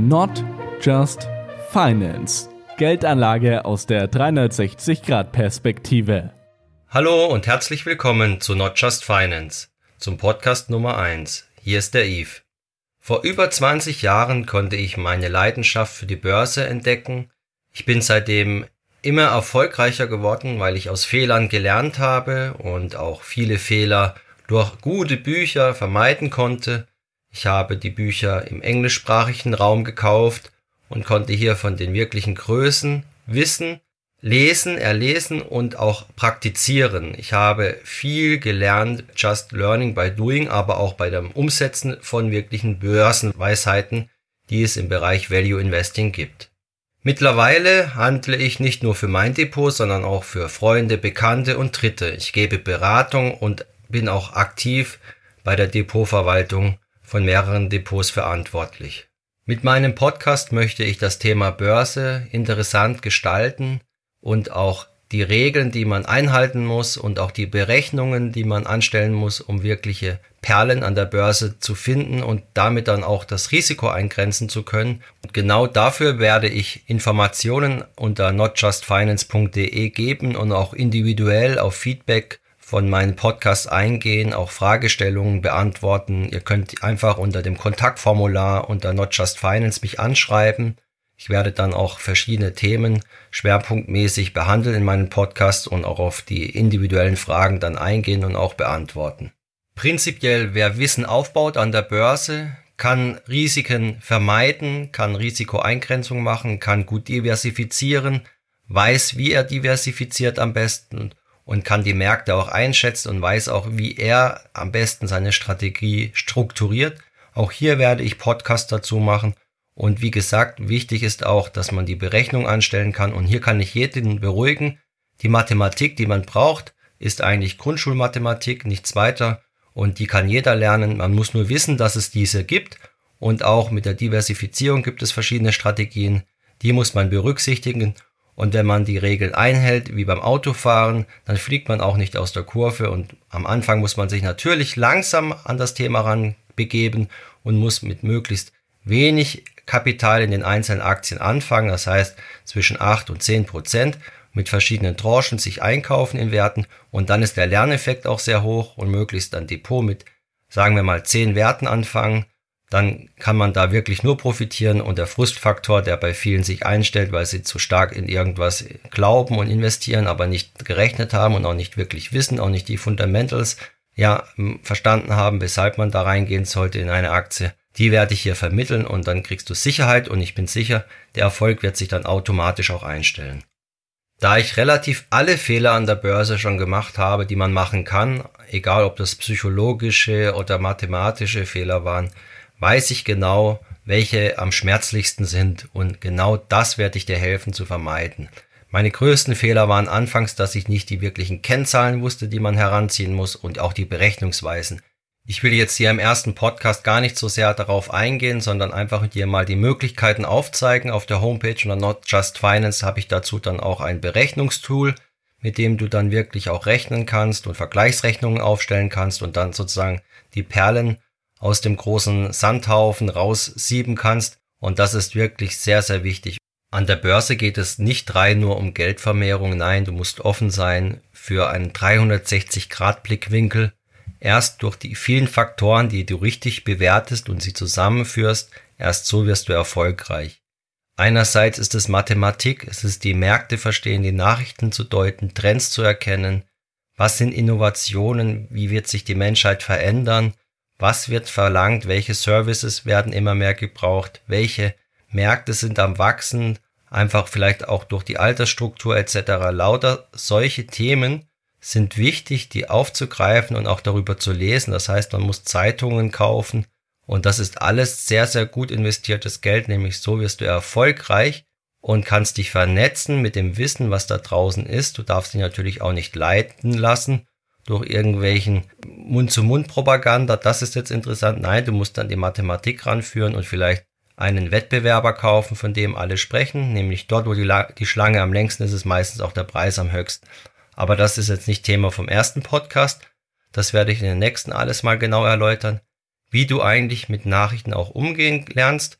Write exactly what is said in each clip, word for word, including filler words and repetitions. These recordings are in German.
Not Just Finance. Geldanlage aus der dreihundertsechzig Grad Perspektive. Hallo und herzlich willkommen zu Not Just Finance, zum Podcast Nummer eins. Hier ist der Yves. Vor über zwanzig Jahren konnte ich meine Leidenschaft für die Börse entdecken. Ich bin seitdem immer erfolgreicher geworden, weil ich aus Fehlern gelernt habe und auch viele Fehler durch gute Bücher vermeiden konnte. Ich habe die Bücher im englischsprachigen Raum gekauft und konnte hier von den wirklichen Größen wissen, lesen, erlesen und auch praktizieren. Ich habe viel gelernt, just learning by doing, aber auch bei dem Umsetzen von wirklichen Börsenweisheiten, die es im Bereich Value Investing gibt. Mittlerweile handle ich nicht nur für mein Depot, sondern auch für Freunde, Bekannte und Dritte. Ich gebe Beratung und bin auch aktiv bei der Depotverwaltung von mehreren Depots verantwortlich. Mit meinem Podcast möchte ich das Thema Börse interessant gestalten und auch die Regeln, die man einhalten muss und auch die Berechnungen, die man anstellen muss, um wirkliche Perlen an der Börse zu finden und damit dann auch das Risiko eingrenzen zu können. Und genau dafür werde ich Informationen unter not just finance punkt de geben und auch individuell auf Feedback von meinen Podcasts eingehen, auch Fragestellungen beantworten. Ihr könnt einfach unter dem Kontaktformular unter Not Just Finance mich anschreiben. Ich werde dann auch verschiedene Themen schwerpunktmäßig behandeln in meinen Podcasts und auch auf die individuellen Fragen dann eingehen und auch beantworten. Prinzipiell, wer Wissen aufbaut an der Börse, kann Risiken vermeiden, kann Risikoeingrenzung machen, kann gut diversifizieren, weiß, wie er diversifiziert am besten und kann die Märkte auch einschätzen und weiß auch, wie er am besten seine Strategie strukturiert. Auch hier werde ich Podcasts dazu machen. Und wie gesagt, wichtig ist auch, dass man die Berechnung anstellen kann. Und hier kann ich jeden beruhigen. Die Mathematik, die man braucht, ist eigentlich Grundschulmathematik, nichts weiter. Und die kann jeder lernen. Man muss nur wissen, dass es diese gibt. Und auch mit der Diversifizierung gibt es verschiedene Strategien. Die muss man berücksichtigen. Und wenn man die Regeln einhält, wie beim Autofahren, dann fliegt man auch nicht aus der Kurve. Und am Anfang muss man sich natürlich langsam an das Thema ranbegeben und muss mit möglichst wenig Kapital in den einzelnen Aktien anfangen. Das heißt, zwischen acht und zehn Prozent mit verschiedenen Tranchen sich einkaufen in Werten. Und dann ist der Lerneffekt auch sehr hoch und möglichst ein Depot mit, sagen wir mal, zehn Werten anfangen. Dann kann man da wirklich nur profitieren und der Frustfaktor, der bei vielen sich einstellt, weil sie zu stark in irgendwas glauben und investieren, aber nicht gerechnet haben und auch nicht wirklich wissen, auch nicht die Fundamentals ja verstanden haben, weshalb man da reingehen sollte in eine Aktie. Die werde ich hier vermitteln und dann kriegst du Sicherheit und ich bin sicher, der Erfolg wird sich dann automatisch auch einstellen. Da ich relativ alle Fehler an der Börse schon gemacht habe, die man machen kann, egal ob das psychologische oder mathematische Fehler waren, weiß ich genau, welche am schmerzlichsten sind und genau das werde ich dir helfen zu vermeiden. Meine größten Fehler waren anfangs, dass ich nicht die wirklichen Kennzahlen wusste, die man heranziehen muss und auch die Berechnungsweisen. Ich will jetzt hier im ersten Podcast gar nicht so sehr darauf eingehen, sondern einfach dir mal die Möglichkeiten aufzeigen. Auf der Homepage unter Not Just Finance habe ich dazu dann auch ein Berechnungstool, mit dem du dann wirklich auch rechnen kannst und Vergleichsrechnungen aufstellen kannst und dann sozusagen die Perlen aus dem großen Sandhaufen raussieben kannst. Und das ist wirklich sehr, sehr wichtig. An der Börse geht es nicht rein nur um Geldvermehrung. Nein, du musst offen sein für einen dreihundertsechzig Grad Blickwinkel. Erst durch die vielen Faktoren, die du richtig bewertest und sie zusammenführst, erst so wirst du erfolgreich. Einerseits ist es Mathematik, es ist die Märkte verstehen, die Nachrichten zu deuten, Trends zu erkennen. Was sind Innovationen? Wie wird sich die Menschheit verändern? Was wird verlangt? Welche Services werden immer mehr gebraucht? Welche Märkte sind am Wachsen? Einfach vielleicht auch durch die Altersstruktur et cetera. Lauter solche Themen sind wichtig, die aufzugreifen und auch darüber zu lesen. Das heißt, man muss Zeitungen kaufen und das ist alles sehr, sehr gut investiertes Geld, nämlich so wirst du erfolgreich und kannst dich vernetzen mit dem Wissen, was da draußen ist. Du darfst dich natürlich auch nicht leiten lassen durch irgendwelchen Mund-zu-Mund-Propaganda, das ist jetzt interessant. Nein, du musst dann die Mathematik ranführen und vielleicht einen Wettbewerber kaufen, von dem alle sprechen, nämlich dort, wo die, La- die Schlange am längsten ist, ist meistens auch der Preis am höchsten. Aber das ist jetzt nicht Thema vom ersten Podcast, das werde ich in den nächsten alles mal genau erläutern, wie du eigentlich mit Nachrichten auch umgehen lernst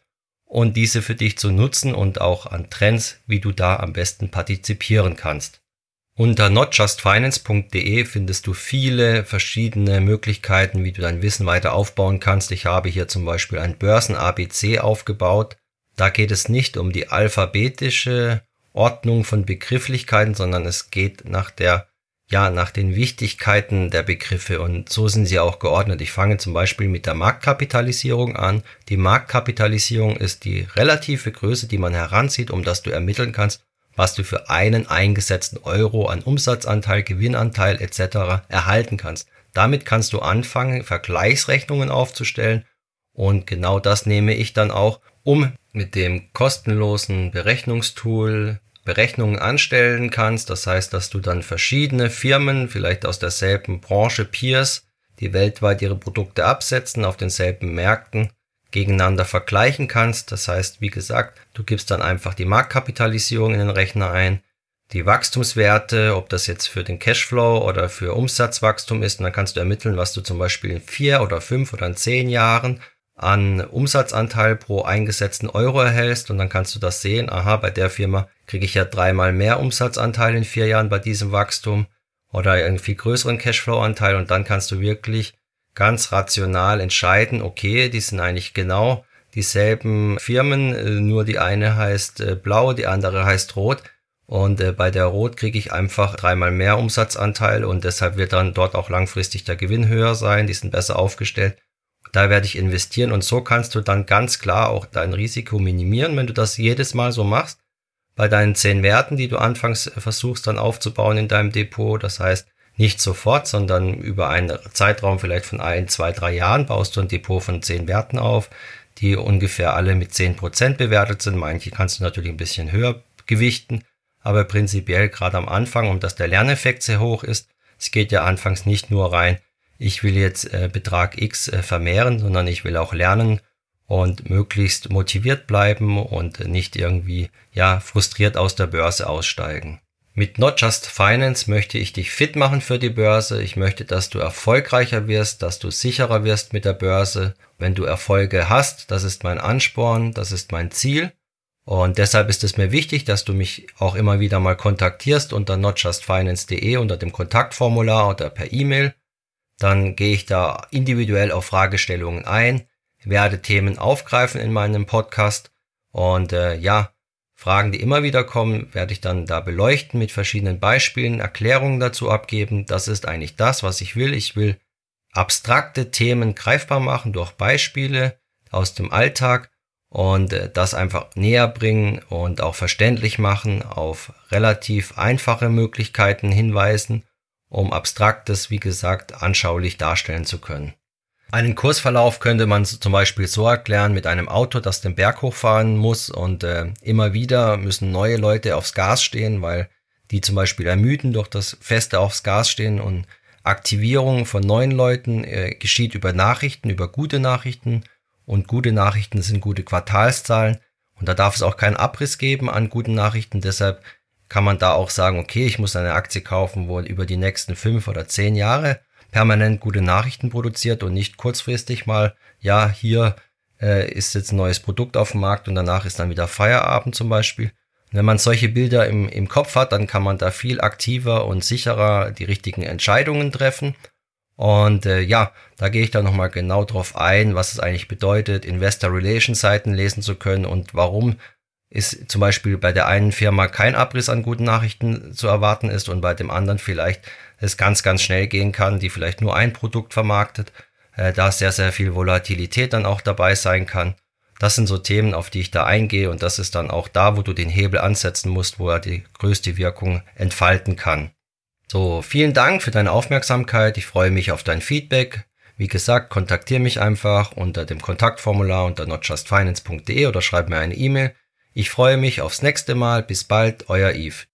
und diese für dich zu nutzen und auch an Trends, wie du da am besten partizipieren kannst. Unter not just finance punkt de findest du viele verschiedene Möglichkeiten, wie du dein Wissen weiter aufbauen kannst. Ich habe hier zum Beispiel ein Börsen-A B C aufgebaut. Da geht es nicht um die alphabetische Ordnung von Begrifflichkeiten, sondern es geht nach der, ja, nach den Wichtigkeiten der Begriffe und so sind sie auch geordnet. Ich fange zum Beispiel mit der Marktkapitalisierung an. Die Marktkapitalisierung ist die relative Größe, die man heranzieht, um dass du ermitteln kannst, was du für einen eingesetzten Euro an Umsatzanteil, Gewinnanteil et cetera erhalten kannst. Damit kannst du anfangen, Vergleichsrechnungen aufzustellen und genau das nehme ich dann auch, um mit dem kostenlosen Berechnungstool Berechnungen anstellen kannst. Das heißt, dass du dann verschiedene Firmen, vielleicht aus derselben Branche, Peers, die weltweit ihre Produkte absetzen, auf denselben Märkten, gegeneinander vergleichen kannst. Das heißt, wie gesagt, du gibst dann einfach die Marktkapitalisierung in den Rechner ein, die Wachstumswerte, ob das jetzt für den Cashflow oder für Umsatzwachstum ist, und dann kannst du ermitteln, was du zum Beispiel in vier oder fünf oder in zehn Jahren an Umsatzanteil pro eingesetzten Euro erhältst und dann kannst du das sehen, aha, bei der Firma kriege ich ja dreimal mehr Umsatzanteil in vier Jahren bei diesem Wachstum oder einen viel größeren Cashflow-Anteil und dann kannst du wirklich ganz rational entscheiden, okay, die sind eigentlich genau dieselben Firmen, nur die eine heißt blau, die andere heißt rot und bei der rot kriege ich einfach dreimal mehr Umsatzanteil und deshalb wird dann dort auch langfristig der Gewinn höher sein, die sind besser aufgestellt. Da werde ich investieren und so kannst du dann ganz klar auch dein Risiko minimieren, wenn du das jedes Mal so machst. Bei deinen zehn Werten, die du anfangs versuchst dann aufzubauen in deinem Depot, das heißt, nicht sofort, sondern über einen Zeitraum vielleicht von ein, zwei, drei Jahren baust du ein Depot von zehn Werten auf, die ungefähr alle mit zehn Prozent bewertet sind. Manche kannst du natürlich ein bisschen höher gewichten, aber prinzipiell gerade am Anfang, um dass der Lerneffekt sehr hoch ist, es geht ja anfangs nicht nur rein, ich will jetzt äh, Betrag X äh, vermehren, sondern ich will auch lernen und möglichst motiviert bleiben und nicht irgendwie ja frustriert aus der Börse aussteigen. Mit Not Just Finance möchte ich dich fit machen für die Börse. Ich möchte, dass du erfolgreicher wirst, dass du sicherer wirst mit der Börse. Wenn du Erfolge hast, das ist mein Ansporn, das ist mein Ziel. Und deshalb ist es mir wichtig, dass du mich auch immer wieder mal kontaktierst unter not just finance punkt de unter dem Kontaktformular oder per E-Mail. Dann gehe ich da individuell auf Fragestellungen ein, werde Themen aufgreifen in meinem Podcast und äh, ja, Fragen, die immer wieder kommen, werde ich dann da beleuchten mit verschiedenen Beispielen, Erklärungen dazu abgeben. Das ist eigentlich das, was ich will. Ich will abstrakte Themen greifbar machen durch Beispiele aus dem Alltag und das einfach näher bringen und auch verständlich machen, auf relativ einfache Möglichkeiten hinweisen, um Abstraktes, wie gesagt, anschaulich darstellen zu können. Einen Kursverlauf könnte man zum Beispiel so erklären mit einem Auto, das den Berg hochfahren muss und äh, immer wieder müssen neue Leute aufs Gas stehen, weil die zum Beispiel ermüden durch das feste aufs Gas stehen und Aktivierung von neuen Leuten äh, geschieht über Nachrichten, über gute Nachrichten und gute Nachrichten sind gute Quartalszahlen und da darf es auch keinen Abriss geben an guten Nachrichten, deshalb kann man da auch sagen, okay, ich muss eine Aktie kaufen, wo über die nächsten fünf oder zehn Jahre permanent gute Nachrichten produziert und nicht kurzfristig mal, ja, hier äh, ist jetzt ein neues Produkt auf dem Markt und danach ist dann wieder Feierabend zum Beispiel. Und wenn man solche Bilder im, im Kopf hat, dann kann man da viel aktiver und sicherer die richtigen Entscheidungen treffen. Und äh, ja, da gehe ich dann nochmal genau drauf ein, was es eigentlich bedeutet, Investor Relations Seiten lesen zu können und warum ist zum Beispiel bei der einen Firma kein Abriss an guten Nachrichten zu erwarten ist und bei dem anderen vielleicht es ganz, ganz schnell gehen kann, die vielleicht nur ein Produkt vermarktet, äh, da sehr, sehr viel Volatilität dann auch dabei sein kann. Das sind so Themen, auf die ich da eingehe und das ist dann auch da, wo du den Hebel ansetzen musst, wo er die größte Wirkung entfalten kann. So, vielen Dank für deine Aufmerksamkeit. Ich freue mich auf dein Feedback. Wie gesagt, kontaktiere mich einfach unter dem Kontaktformular unter not just finance punkt de oder schreib mir eine E-Mail. Ich freue mich aufs nächste Mal. Bis bald, euer Yves.